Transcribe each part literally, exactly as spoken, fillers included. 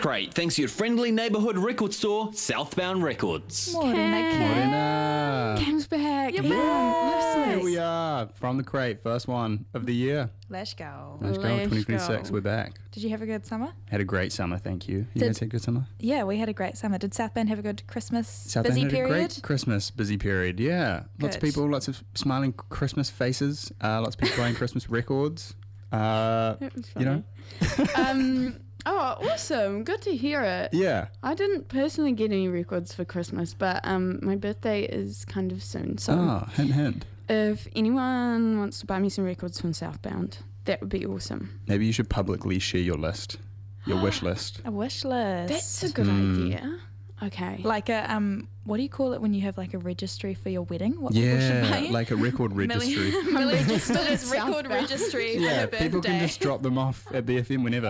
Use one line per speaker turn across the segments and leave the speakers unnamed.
Crate, thanks to your friendly neighbourhood record store, Southbound Records.
Morena.
Morena.
Cam's back.
You're
Yeah.
back.
Listeners.
Here we are from the crate, first one of the year.
Let's go.
Let's go,
Let's
twenty twenty-six,
go.
we're back.
Did you have a good summer?
Had a great summer, thank you. You
Did-
guys had a good summer?
Yeah, we had a great summer. Did South Bend have a good Christmas
South
busy
Bend had
period?
a great Christmas busy period, yeah. Lots of
Good.
people, lots of smiling Christmas faces, uh, lots of people playing Christmas records. Uh,
It was
you know?
funny. um, oh, awesome. Good to hear it.
Yeah.
I didn't personally get any records for Christmas, but um, my birthday is kind of soon. So
Oh, hint, hint.
if anyone wants to buy me some records from Southbound, that would be awesome.
Maybe you should publicly share your list, your wish list.
A wish list.
That's a good
Mm.
idea. Okay.
like a um. What do you call it when you have like a registry for your wedding? What people should
Yeah,
buy?
like a record registry.
Millie's just did his
Southbound.
record registry for
Yeah,
her birthday.
people can just drop them off at B F M whenever.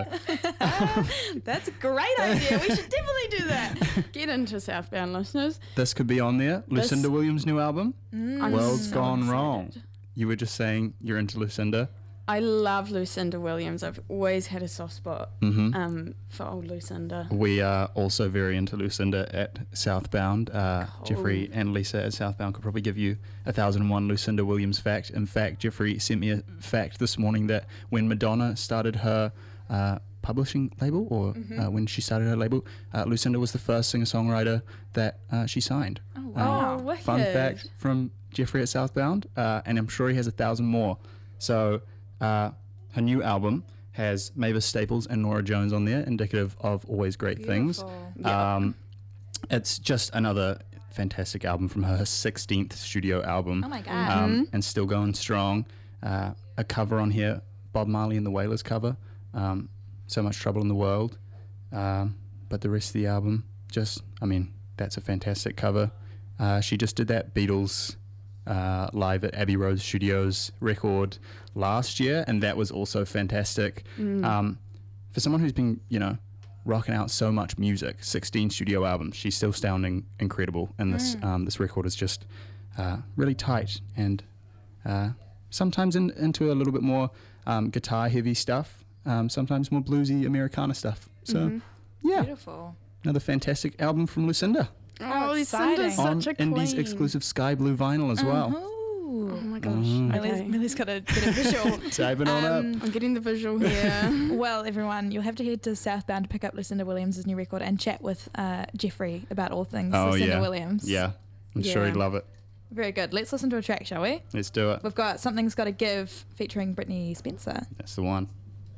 That's a great idea. We should definitely do that.
Get into Southbound, listeners.
This could be on there.
This-
Lucinda Williams' new album,
I'm
World's
so
Gone
excited.
Wrong. You were just saying you're into Lucinda.
I love Lucinda Williams. I've always had a soft spot
Mm-hmm.
um, for old Lucinda.
We are also very into Lucinda at Southbound. Uh,
Cool.
Jeffrey and Lisa at Southbound could probably give you a thousand and one Lucinda Williams fact. In fact, Jeffrey sent me a fact this morning that when Madonna started her uh, publishing label, or
Mm-hmm.
uh, when she started her label, uh, Lucinda was the first singer-songwriter that uh, she signed.
Oh,
Um,
wow.
Oh, wicked.
Fun fact from Jeffrey at Southbound, uh, and I'm sure he has a thousand more. So uh, her new album has Mavis Staples and Nora Jones on there, indicative of always great things.
Beautiful.
Yeah.
Um, it's just another fantastic album from her sixteenth studio album,
Oh my god.
um, and still going strong. Uh, a cover on here, Bob Marley and the Wailers cover, um, So Much Trouble in the World. Um, but the rest of the album, just, I mean, that's a fantastic cover. Uh, she just did that Beatles uh, live at Abbey Road Studios record last year, and that was also fantastic. Um, for someone who's been, you know, rocking out so much music, sixteen studio albums, she's still sounding incredible. And this um, this record is just uh, really tight and uh, sometimes in, into a little bit more um, guitar heavy stuff, um, sometimes more bluesy Americana stuff. So, yeah,
Beautiful.
another fantastic album from Lucinda
Oh,
exciting.
Lucinda's
on
such a
Indies
queen.
exclusive Sky Blue vinyl as well.
Ooh.
Oh my gosh.
Millie's,
Okay.
Millie's got to get a visual.
Diving on up.
Um,
I'm getting the visual here.
Well, everyone, you'll have to head to Southbound to pick up Lucinda Williams' new record and chat with uh, Jeffrey about all things
Oh,
Lucinda
yeah.
Williams.
Yeah, I'm sure
Yeah.
he'd love it.
Very good. Let's listen to a track, shall we?
Let's do it.
We've got Something's Gotta Give featuring Brittany Spencer.
That's the one.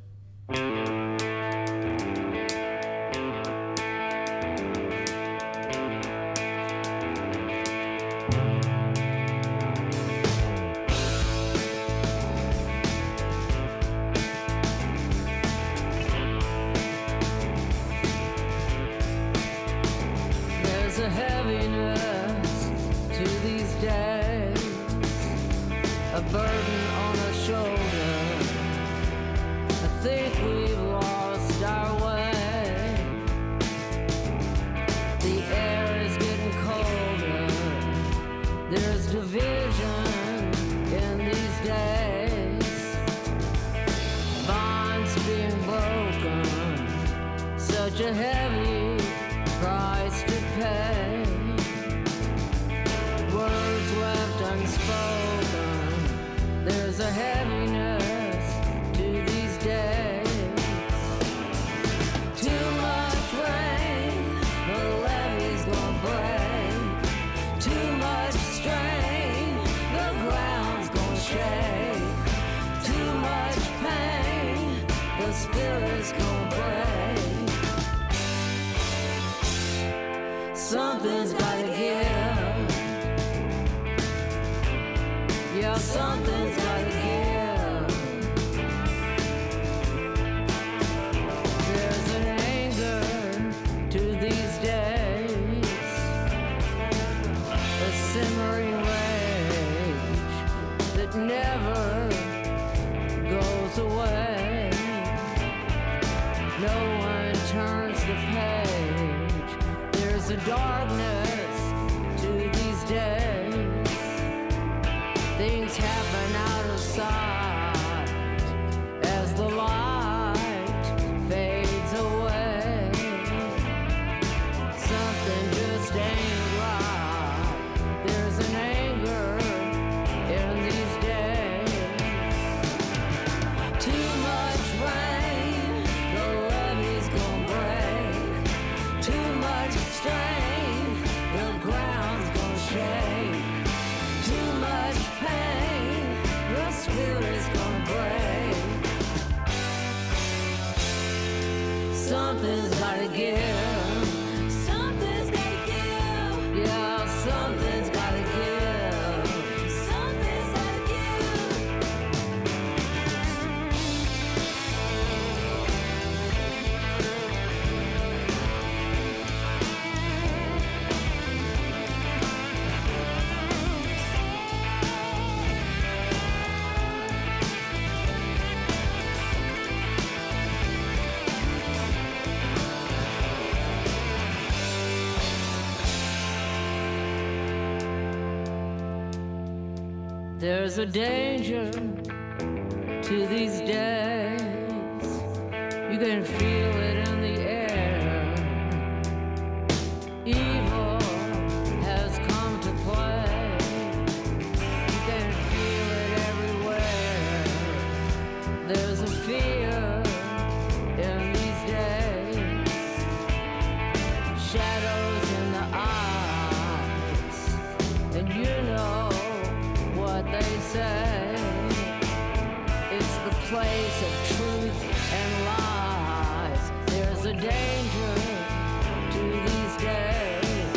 There's a heaviness to these days, a burden on our shoulder. I think we've lost our way. The air is getting colder. There's division in these days. Bonds being broken, such a heavy price to pay. Words left unspoken. There's a heaviness to these days. Too much rain, the levee's gonna break. Too much strain, the ground's gonna shake. Too much pain, the spirit's gonna break. Something's gotta give. Yeah, something's gotta give. There's an anger to these days, a simmering rage that never goes away. No one turns the page. There's a darkness to these days. Things happen out of sight as the light fades away. something's gotta give.
Something's gotta give.
Yeah, something's gotta give.
Something's gotta give.
There's a danger to these days. You can feel it in the air. Evil has come to play. You can feel it everywhere. There's a fear in these days. Shadows in the eyes. And you know what they say. It's the place of truth and lies. There's a danger to these days.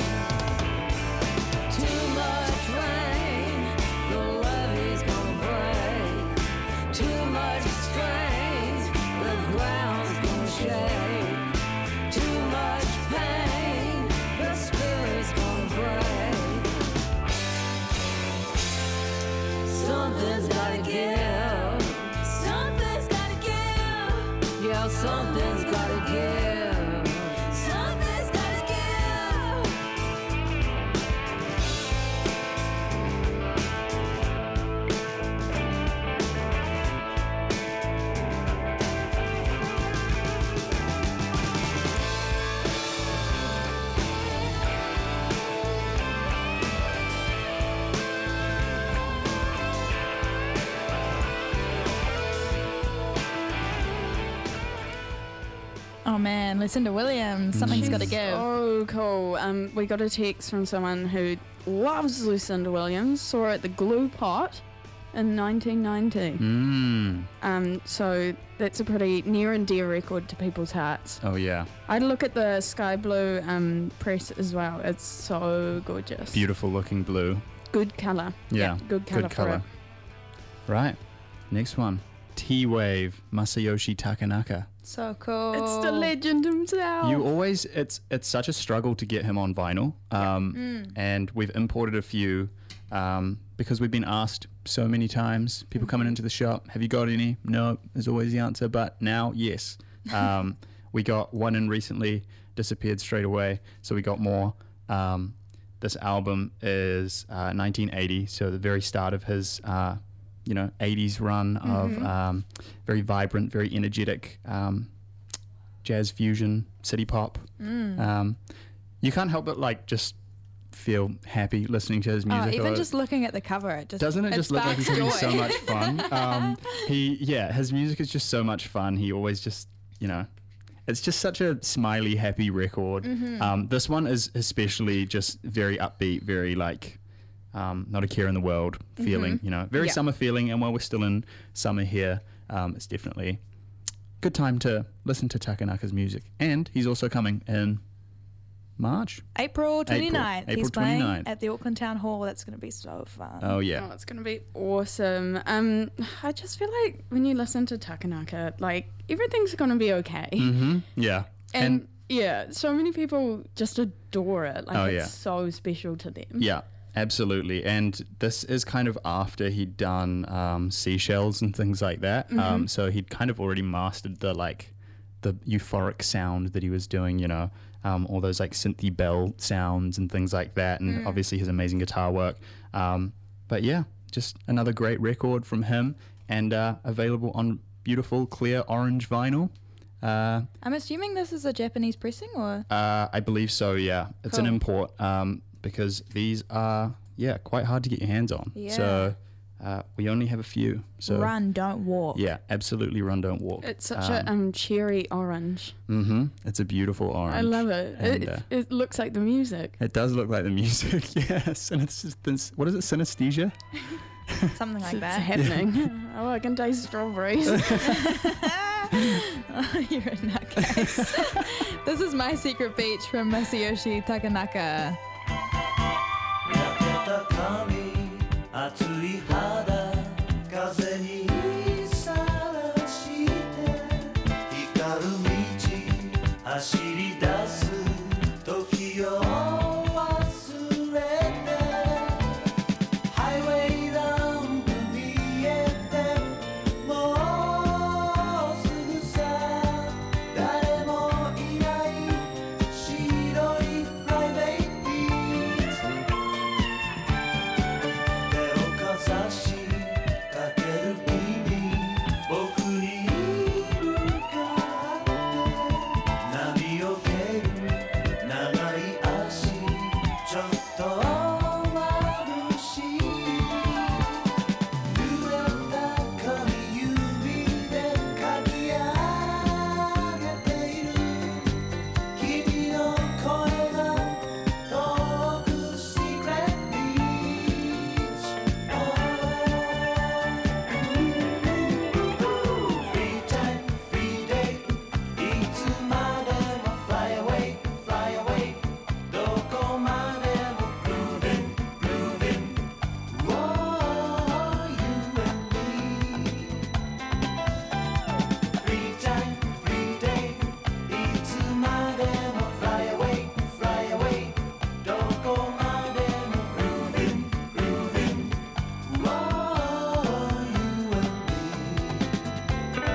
Too much rain, the levee's gonna break. Too much strain, the ground's gonna shake. Too much pain, the spirit's gonna break. Something's gotta give.
Something's gotta give.
Yeah, something's gotta give.
Something's gotta give.
Oh man, Lucinda Williams, something's got to give.
Oh, cool. Um, we got a text from someone who loves Lucinda Williams, saw her at the Glue Pot in nineteen ninety.
Mm.
Um, so that's a pretty near and dear record to people's hearts.
Oh yeah,
I'd look at the sky blue um, press as well. It's so gorgeous.
beautiful looking blue.
Good colour.
Yeah,
good colour
good
for
color.
it.
Right, next one. T-Wave, Masayoshi Takanaka.
So cool.
It's the legend himself.
You always, it's it's such a struggle to get him on vinyl, um, and we've imported a few um, because we've been asked so many times. People coming into the shop, have you got any? No, is always the answer. But now, yes, um, we got one in recently, disappeared straight away. So we got more. Um, this album is uh, nineteen eighty, so the very start of his. Uh, you know, eighties run of um, very vibrant, very energetic um, jazz fusion, city pop. Um, you can't help but like just feel happy listening to his
Oh,
music.
even
or-
just looking at the cover, it just
doesn't it, just look like he's
sparks
having so
joy.
much fun? Um, he, yeah, his music is just so much fun. He always just, you know, it's just such a smiley, happy record. Um, this one is especially just very upbeat, very like. Um, not a care in the world feeling, you know, very
Yeah.
summer feeling. And while we're still in summer here, um, it's definitely a good time to listen to Takanaka's music. And he's also coming in March.
April twenty-ninth.
April
He's playing
twenty-ninth.
at the Auckland Town Hall. That's going to be so fun.
Oh, yeah.
Oh, it's gonna be awesome. Um, I just feel like when you listen to Takanaka, like everything's gonna be okay.
Mm-hmm. Yeah.
And, yeah, so many people just adore it. Like
Oh,
it's
yeah.
so special to them.
Yeah, absolutely. And this is kind of after he'd done um, Seashells and things like that.
Mm-hmm.
Um, so he'd kind of already mastered the like the euphoric sound that he was doing, you know, um, all those like synthy bell sounds and things like that. And
Mm.
obviously his amazing guitar work. Um, but yeah, just another great record from him and uh, available on beautiful clear orange vinyl. Uh,
I'm assuming this is a Japanese pressing, or
Uh, I believe so, yeah. It's an
Cool.
import um, because these are, yeah, quite hard to get your hands on.
Yeah.
So uh, we only have a few. So
run, don't walk.
yeah, absolutely run, don't walk.
It's such a um, cherry orange.
Mm-hmm. It's a beautiful orange.
I love it.
And,
It,
uh,
it looks like the music.
it does look like the music, yes. And it's just this, what is it, synesthesia?
Something like
it's
that.
happening. Oh, I can taste strawberries.
You're a nutcase. This is My Secret Beach from Masayoshi Takanaka.
焼けた髪熱い肌風にさらして光る道走り出す時を忘れてハイウェイランプ見えてもうすぐさ誰もいない白いプライベートビーチ手をかざしかける君僕に向かって波を蹴る長い足ちょっと眩しい濡れた髪指でかき上げている君の声が遠く Secret Beach Free time, free day いつまでも Fly away, fly away どこまでも Grooving, grooving Whoa, you and me Free time, free day いつまでも Fly away, fly away どこまでも Grooving, grooving Whoa, you and me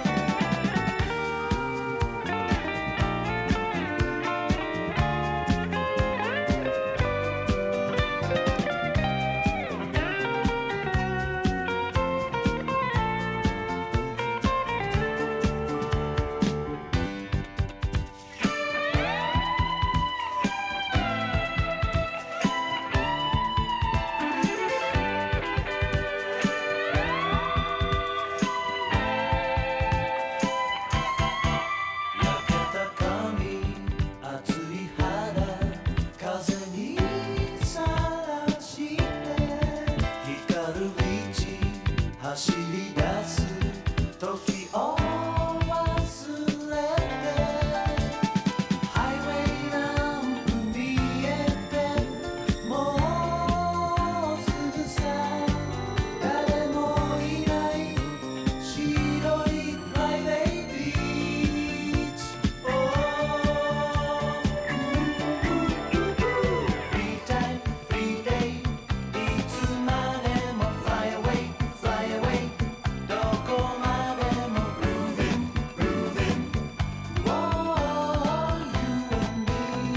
焼けた髪熱い肌風にさらして光る道走り出す時を忘れてハイウェイランプ見えてもうすぐさ誰もいない白いプライベートビーチ Free time, free day いつまでも Fly away, fly away どこまでも Grooving, grooving Whoa, you and me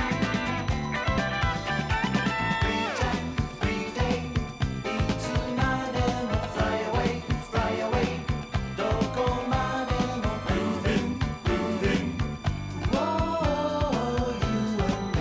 Free time, free day いつまでも Fly away, fly away どこまでも Grooving, grooving Whoa, you and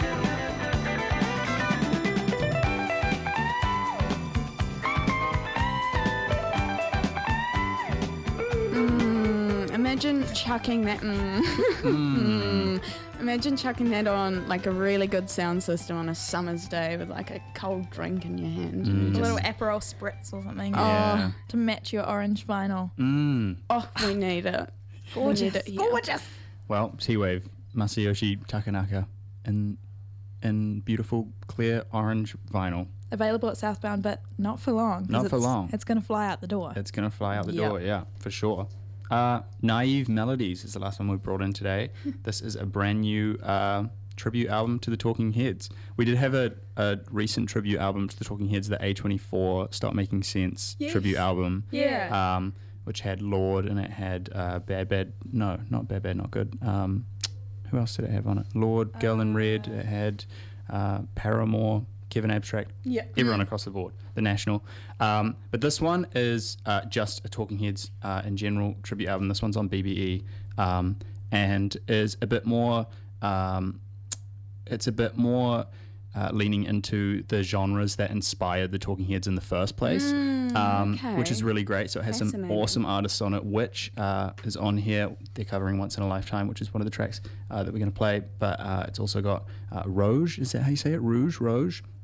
Mm, imagine chucking that. Mm. Mm. Imagine chucking that on like a really good sound system on a summer's day with like a cold drink in your hand.
Mm.
A
Just-
little Aperol spritz or something
Yeah.
to match your orange vinyl.
Mm.
Oh, we need it.
Gorgeous.
We need it here.
Gorgeous.
Well, T-Wave, Masayoshi Takanaka, in in beautiful clear orange vinyl.
Available at Southbound, but not for long. 'cause
Not for
it's-
long.
It's going to fly out the door.
It's gonna fly out the
Yep.
door, yeah, for sure. Uh, Naive Melodies is the last one we brought in today. This is a brand new uh, tribute album to the Talking Heads. We did have a, a recent tribute album to the Talking Heads, the A twenty-four Stop Making Sense
Yes.
tribute album.
Yeah.
Um, which had Lord and it had uh, Bad Bad, no, not Bad Bad, not good. Um, who else did it have on it? Lord, Girl in Red, it had uh, Paramore, Kevin Abstract,
Yeah.
everyone across the board, the National. Um, but this one is uh, just a Talking Heads uh, in general tribute album. This one's on B B E um, and is a bit more, um, it's a bit more uh, leaning into the genres that inspired the Talking Heads in the first place, um,
okay.
which is really great. So it has some
Fascinating.
awesome artists on it. Witch uh, is on here. They're covering Once in a Lifetime, which is one of the tracks uh, that we're going to play. But uh, it's also got uh, Rouge. Is that how you say it? Rouge, Rouge.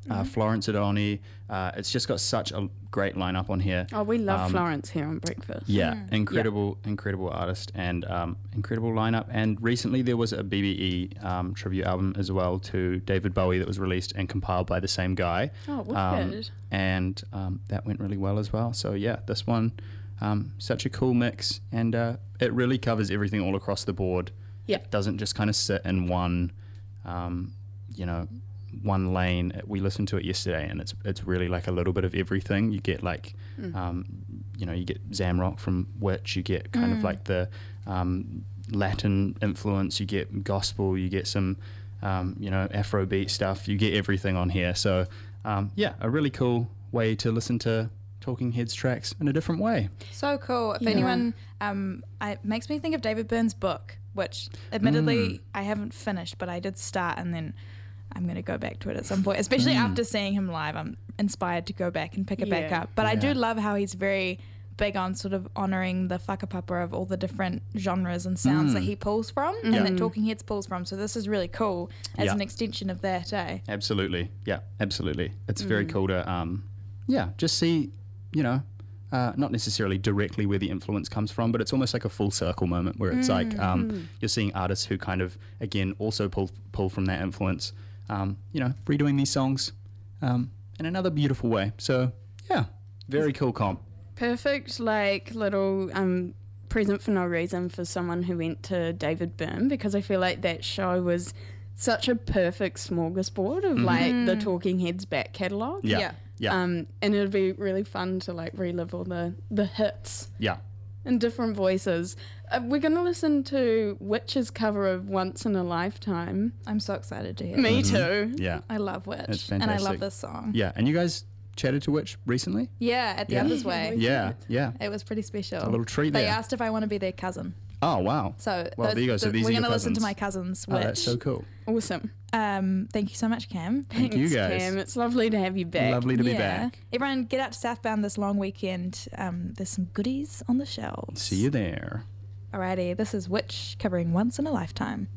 uh, Florence Adoni. Uh, it's just got such a great lineup on here.
Oh, we love
Um,
Florence here on Breakfast.
Yeah, incredible, incredible artist and um, incredible lineup. And recently there was a B B E um, tribute album as well to David Bowie that was released and compiled by the same guy.
Oh,
Um,
wicked.
and um, that went really well as well. So yeah, this one, um, such a cool mix, and uh, it really covers everything all across the board.
Yeah.
It doesn't just kind of sit in one, um, you know, one lane. We listened to it yesterday, and it's it's really like a little bit of everything. You get like, um, you know, you get Zamrock from Witch. You get kind of like the um, Latin influence. You get gospel. You get some, um, you know, Afrobeat stuff. You get everything on here. So um, yeah, a really cool way to listen to Talking Heads tracks in a different way.
So cool. If
Yeah.
anyone, um, it makes me think of David Byrne's book, which admittedly
Mm.
I haven't finished, but I did start, and then I'm going to go back to it at some point, especially
Mm.
after seeing him live. I'm inspired to go back and pick it back
Yeah.
up. But I do
Yeah.
love how he's very big on sort of honouring the whakapapa of all the different genres and sounds that he pulls from
Mm. Yeah.
and that Talking Heads pulls from. So this is really cool as
Yeah.
an extension of that, eh?
Absolutely. Yeah, absolutely. It's very cool to, um, yeah, just see, you know, uh, not necessarily directly where the influence comes from, but it's almost like a full circle moment where it's like um, you're seeing artists who kind of, again, also pull, pull from that influence, um, you know, redoing these songs um, in another beautiful way. So, yeah, very cool comp.
Perfect, like, little um, present for no reason for someone who went to David Byrne, because I feel like that show was such a perfect smorgasbord of, like, the Talking Heads back catalogue.
Yeah.
Yeah.
Yeah.
Um, and it'd be really fun to, like, relive all the, the hits
yeah.
in different voices. Uh, we're going to listen to Witch's cover of Once in a Lifetime.
I'm so excited to hear
Me
it.
too.
Yeah.
I love Witch.
It's
and I love
fantastic.
this song.
Yeah. And you guys chatted to Witch recently?
Yeah, at the
Yeah.
Others Way.
Yeah. Yeah.
It was pretty special.
a little treat
They
there.
asked if I want to be their cousin.
Oh, wow.
So
Well, there you go. So these
we're
are your
gonna listen to
cousins.
my cousins.
Oh,
Which,
that's so cool.
Awesome.
um, thank you so much, Cam.
Thank you
Thanks,
guys.
Cam. It's lovely to have you back.
Lovely to be
Yeah.
back.
Everyone, get out to Southbound this long weekend. Um, there's some goodies on the shelves.
See you there.
Alrighty, this is Witch covering Once in a Lifetime.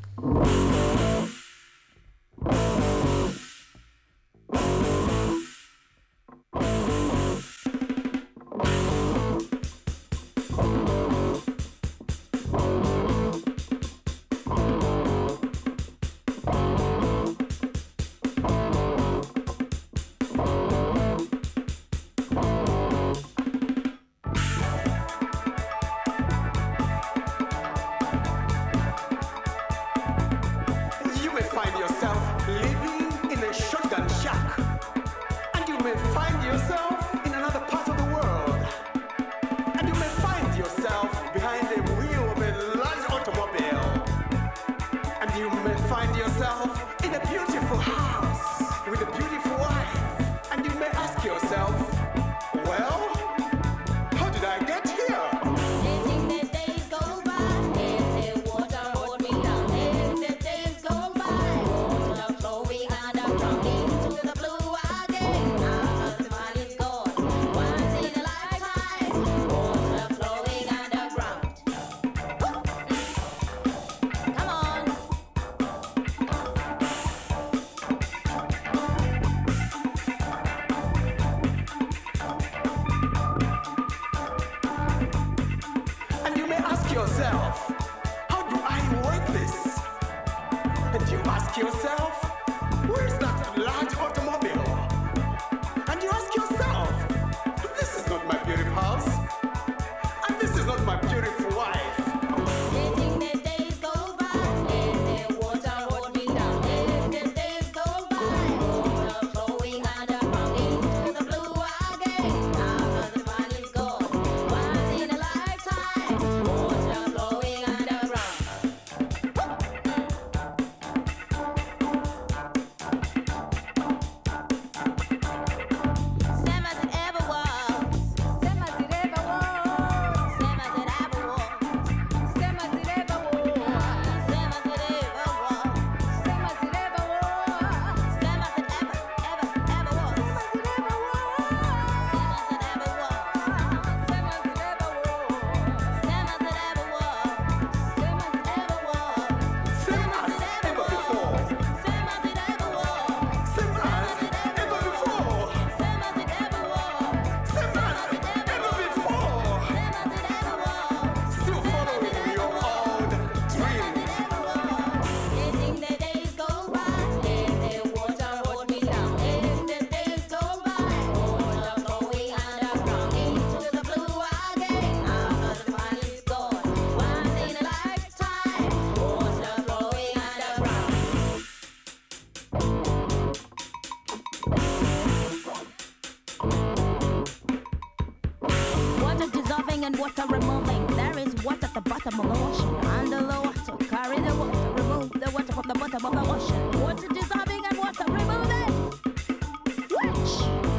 You may find yourself living in a shotgun shack, and you may find yourself in another part of the world, and you may find yourself behind the wheel of a large automobile, and you may find yourself in a beautiful house with a beautiful wife, and you may ask yourself, well, how did I get here?
Letting the days go by, let the water hold me down. Letting the days go by, water flowing underground into the blue again. After the fun is gone, once in a lifetime, water flowing underground. Come on.
And you may ask yourself, how do I work this? And you ask yourself, where is that large automobile? And you ask yourself, this is not my beautiful house. And this is not my beautiful wife.
Letting the days go by, let the water hold me down. Letting the days go by, water flowing underground into the blue again. After the fun is gone, once in a lifetime, water flowing underground. and water removing. There is water at the bottom of the ocean. Under the water, carry the water, remove the water from the bottom of the ocean. Water dissolving and water removing. Which?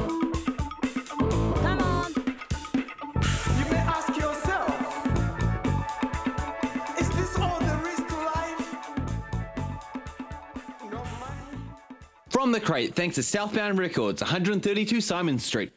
Come on.
You may ask yourself, is this all there is to life? No money?
From the crate, thanks to Southbound Records, one thirty-two Simon Street.